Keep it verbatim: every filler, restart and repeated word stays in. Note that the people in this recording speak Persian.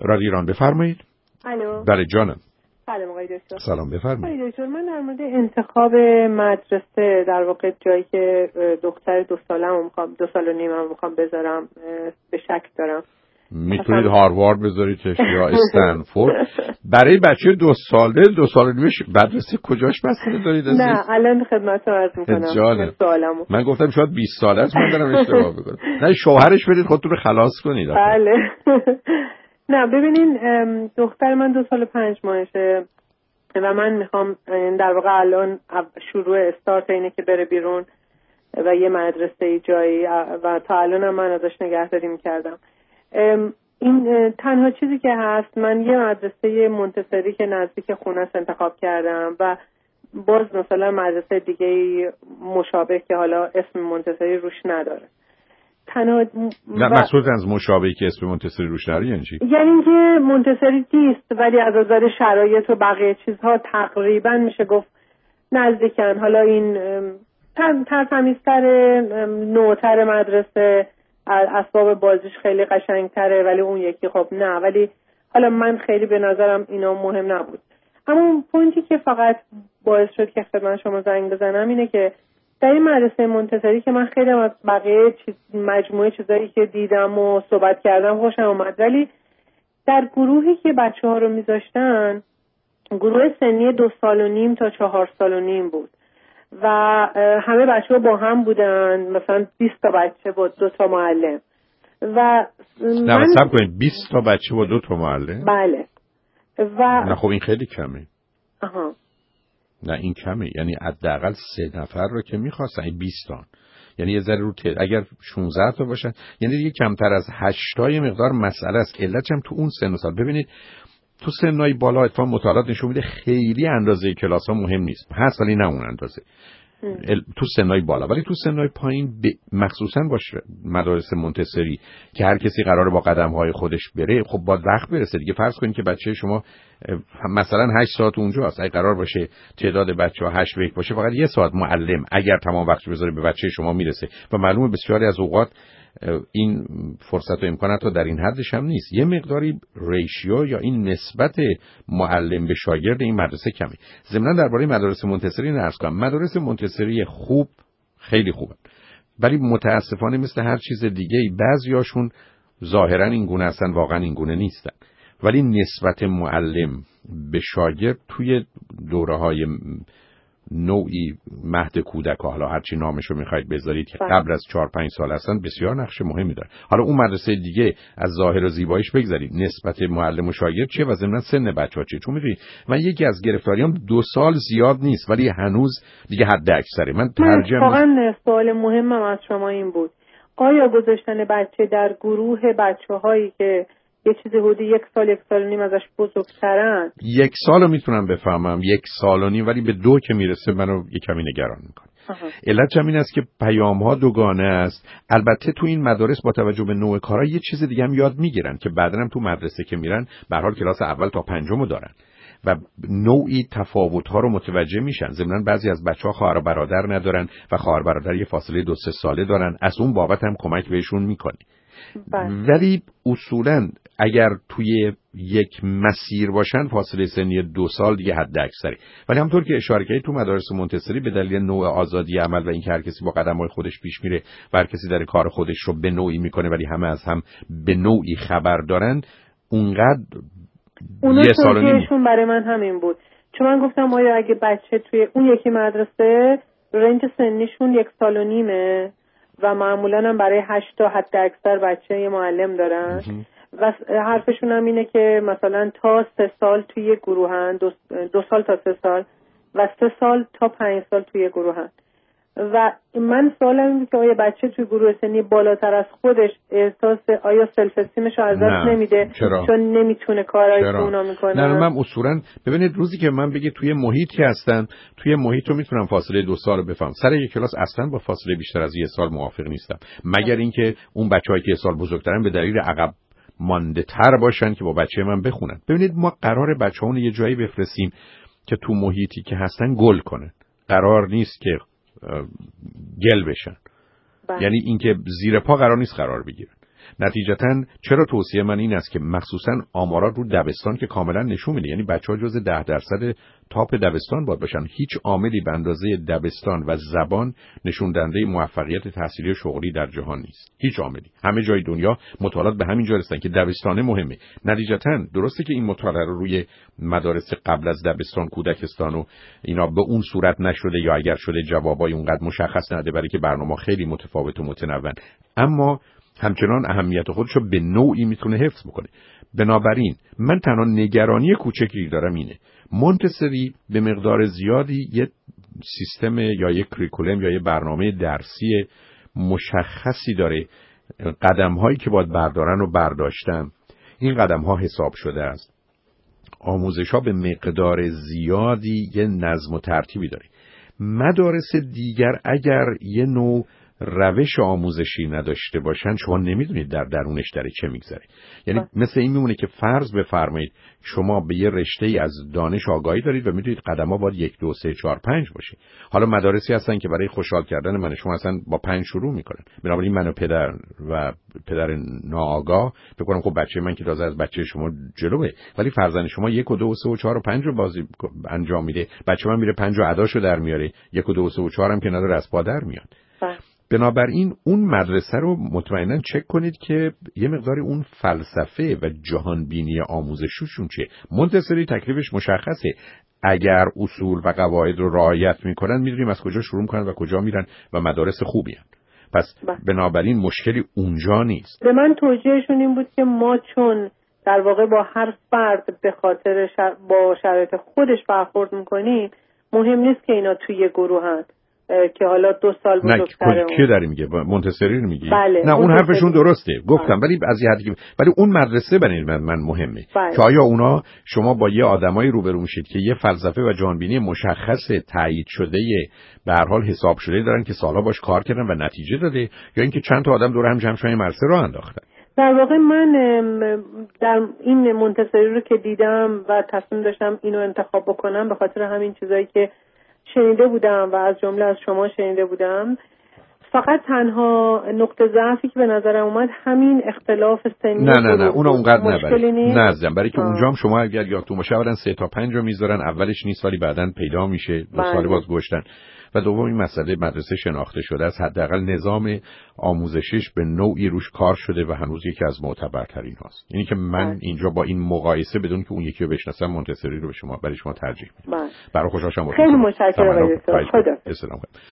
رادیو ایران بفرمایید. الو. بله جانم. سلام آقای دکتر. سلام بفرمایید. آقای دکتر من در مورد انتخاب مدرسه در واقع جایی که دختر دو ساله‌مو میخوام دو سال و نیمم میخوام بذارم به شک دارم. میتونید هاروارد بذاریدش یا استنفورد. برای بچه دو ساله دو سال و نیمش مدرسه کجاش بسته دارید؟ نه الان خدمتتون عرض میکنم سوالمو. من گفتم شاید بیست ساله است، من دارم اشتباه میکنم. نه شوهرش بدید خودتون رو خلاص کنید. بله. نه ببینین دختر من دو سال و پنج ماهشه و من میخوام در واقع الان شروع استارت اینه که بره بیرون و یه مدرسه جایی و تا الان هم من ازش نگهداری میکردم. این تنها چیزی که هست من یه مدرسه مونتسری که نزدیک خونه انتخاب کردم و باز مثلا مدرسه دیگه مشابه که حالا اسم مونتسری روش نداره. تنها نه مقصود از مشابهی که اسم مونتسری روش نداره یعنی چی؟ یعنی اینکه مونتسری نیست ولی از نظر شرایط و بقیه چیزها تقریبا میشه گفت نزدیکن. حالا این ترتمیزتر نوتر مدرسه اسباب بازیش خیلی قشنگتره ولی اون یکی خب نه. ولی حالا من خیلی به نظرم اینا مهم نبود. اما اون پوینتی که فقط باعث شد که خدمت شما زنگ بزنم اینه که در این مدرسه مونتسری که من خیلی از بقیه چیز مجموعه چیزایی که دیدم و صحبت کردم خوشم اومد ولی در گروهی که بچه ها رو میذاشتن گروه سنی دو سال و نیم تا چهار سال و نیم بود و همه بچه ها با هم بودن مثلا بیست تا بچه با دو تا معلم و نه من سب کنید بیست تا بچه با دو تا معلم. بله و نه خب این خیلی کمه. آها نه این کمه، یعنی حداقل سه نفر رو که می‌خواستن این بیست تا یعنی یه ذره رو ت... اگر شانزده تا باشن یعنی دیگه کمتر از هشت تا مقدار مسئله است. علتش هم تو اون سن و سال. ببینید تو سنای بالا اتفاقا مطالعات نشون میده خیلی اندازه کلاس‌ها مهم نیست، هست ولی نه اون اندازه تو سنای بالا. ولی تو سنای پایین ب... مخصوصا باشه مدارس مونتسری که هر کسی قراره با قدم‌های خودش بره خب با وقت برسه دیگه. فرض کنید که بچه شما مثلا هشت ساعت اونجا است، اگه قرار باشه تعداد بچه‌ها هشت به یک باشه فقط یه ساعت معلم اگر تمام وقتش بذاره به بچه شما میرسه و معلومه بسیاری از اوقات این فرصت و امکانات در این حدش هم نیست. یه مقداری ریشیو یا این نسبت معلم به شاگرد این مدرسه کمی. ضمن درباره مدارس مونتسری نرس کنم مدارس مونتسری خوب خیلی خوبه ولی متاسفانه مثل هر چیز دیگه بعضیاشون ظاهرا این گونه هستن واقعا این گونه نیستن. ولی نسبت معلم به شاگرد توی دوره‌های نوعی مهد کودک حالا هرچی نامشو میخواید بذارید که قبل از چهار پنج سال هستن بسیار نقش مهمی داره. حالا اون مدرسه دیگه از ظاهر و زیباییش بگذارید نسبت معلم و شاگرد چیه و ضمن سن بچه‌ها چیه. چون میدونید من یکی از گرفتاریام دو سال زیاد نیست ولی هنوز دیگه حد اکثره. من ترجمه واقعا سوال مهمم از شما این بود آیا گذاشتن بچه در گروه بچه‌هایی که یه چیزی حدود یک سال یک سال و نیم ازش بزرگترن یک سالو میتونم بفهمم یک سال و نیم ولی به دو که میرسه منو یه کمی نگران میکنه. علت هم این است که پیام ها دوگانه است. البته تو این مدارس با توجه به نوع کارا یه چیز دیگه هم یاد میگیرن که بعداً هم تو مدرسه که میرن به هر حال کلاس اول تا پنجمو دارن و نوعی تفاوت ها رو متوجه میشن. ضمن بعضی از بچه‌ها خواهر و برادر ندارن و خواهر برادر یه فاصله دو سه ساله دارن، از اون بابت هم کمک بهشون میکنی. ولی اصولاً اگر توی یک مسیر باشن فاصله سنی دو سال دیگه حد اکثری. ولی همونطور که اشاره کردید تو مدارس مونتسری به دلیل نوع آزادی عمل و اینکه هر کسی با قدم‌های خودش پیش میره و هر کسی در کار خودش رو به نوعی میکنه ولی همه از هم به نوعی خبر دارن اونقدر یه سال و نیم برای من همین بود. چون من گفتم آیا اگه بچه توی اون یکی مدرسه رنج سنیشون یک سال و نیمه و معمولا هم برای هشت تا حد اکثر بچه یه معلم دارن و حرفشون هم اینه که مثلا تا سه سال توی گروهن دو, دو سال تا سه سال و سه سال تا پنج سال توی گروهن و من سوالم اینه که آیا بچه توی گروه سنی بالاتر از خودش احساس آیا سلف استیمش رو از دست نمیده چرا؟ چون نمیتونه کارایی که اونا میکنن؟ نه من اصولا ببینید روزی که من بگه توی محیطی هستن توی محیط رو میتونم فاصله دو سال رو بفهم. سر یک کلاس اصلا با فاصله بیشتر از یک سال موافق نیستم مگر اینکه اون بچه‌هایی که یک سال بزرگترن به دلیل عقب مانده تر باشن که با بچه من بخونن. ببینید ما قرار بچه‌هامون یه جایی بفرستیم که تو محیطی که هستن گل کنن. قرار نیست که گل بشن. بله. یعنی اینکه زیر پا قرار نیست قرار بگیرن. نتیجتاً چرا توصیه من این است که مخصوصاً آمارات رو دبستان که کاملا نشون میده، یعنی بچه‌ها جزء ده درصد تاپ دبستان باید باشن. هیچ عاملی به اندازه دبستان و زبان نشون دهنده موفقیت تحصیلی و شغلی در جهان نیست. هیچ عاملی. همه جای دنیا مطالعات به همین جا رسیدن که دبستان مهمه. نتیجتاً درسته که این مطالعه رو روی مدارس قبل از دبستان، کودکستان و اینا به اون صورت نشده، یا اگر شده جوابای اونقدر مشخص نده، برای که برنامه خیلی متفاوت و متنوع، اما همچنان اهمیت خودشو به نوعی میتونه حفظ بکنه. بنابراین من تنها نگرانی کوچکی دارم اینه، مونتسری به مقدار زیادی یه سیستم یا یه کریکولم یا یه برنامه درسی مشخصی داره. قدم هایی که باید بردارن و برداشتن، این قدم ها حساب شده است. آموزش ها به مقدار زیادی یه نظم و ترتیبی داره. مدارس دیگر اگر یه نوع روش آموزشی نداشته باشن، شما نمیدونید در درونش داره چه میگذره. یعنی با. مثل این میمونه که فرض بفرمایید شما به یه رشته‌ای از دانش آگاهی دارید و میدونید قدم‌ها باید یک دو سه چهار پنج باشه. حالا مدارسی هستن که برای خوشحال کردن من شما اصلا با پنج شروع میکنن. بنابراین من و پدر و پدر ناآگاه فکر کنم خب بچه من که تازه از بچه شما جلوه، ولی فرزند شما یک و دو و سه و چهار و پنج رو بازی انجام میده. بچه من میره پنج و اداشو در میاره، یک و دو و سه و چهار هم که نداره از پا در میاد. بنابراین اون مدرسه رو مطمئناً چک کنید که یه مقداری اون فلسفه و جهانبینی آموزششون چیه. مونتسری تکلیفش مشخصه. اگر اصول و قواعد رو رعایت میکنن میدونیم از کجا شروع میکنن و کجا میرن و مدارس خوبی هن. پس با. بنابراین مشکلی اونجا نیست. به من توجیهشون این بود که ما چون در واقع با هر فرد به خاطر شر... با شرایط خودش برخورد میکنیم، مهم نیست که اینا توی گروه هن که حالا دو سال بزرگتره. نه کی داری میگه؟ مونتسری رو میگی؟ بله. نه اون حرفشون درسته گفتم، ولی از یه حدی، ولی اون مدرسه برای من, من مهمه بله. که آیا اونا شما با یه آدمایی روبرو میشید که یه فلسفه و جهانبینی مشخص تایید شده به هر حال حساب شده دارن که سالا باش کار کردن و نتیجه داده، یا اینکه چند تا آدم دور هم جمع شدن مدرسه رو انداختن. در واقع من در این مونتسری رو که دیدم و تصمیم داشتم اینو انتخاب بکنم به خاطر همین چیزایی که شنیده بودم و از جمله از شما شنیده بودم. فقط تنها نقطه ضعفی که به نظرم اومد همین اختلاف سنی. نه نه نه اون اونقدر نبره. نه زن برای که آه. اونجا هم شما اگر یادتون باشه اولا سه تا پنج رو میذارن، اولش نیست ولی بعداً پیدا میشه، دو سال باز گشتن. و دوم این مسئله مدرسه شناخته شده است، حداقل نظام آموزشیش به نوعی روش کار شده و هنوز یکی از معتبرترین هاست. اینی که من بله. اینجا با این مقایسه بدون که اون یکی رو بشناسم مونتسری رو به شما برای شما ترجیح میدم. برای خوشحال شدم. خیلی متشکرم. خدا.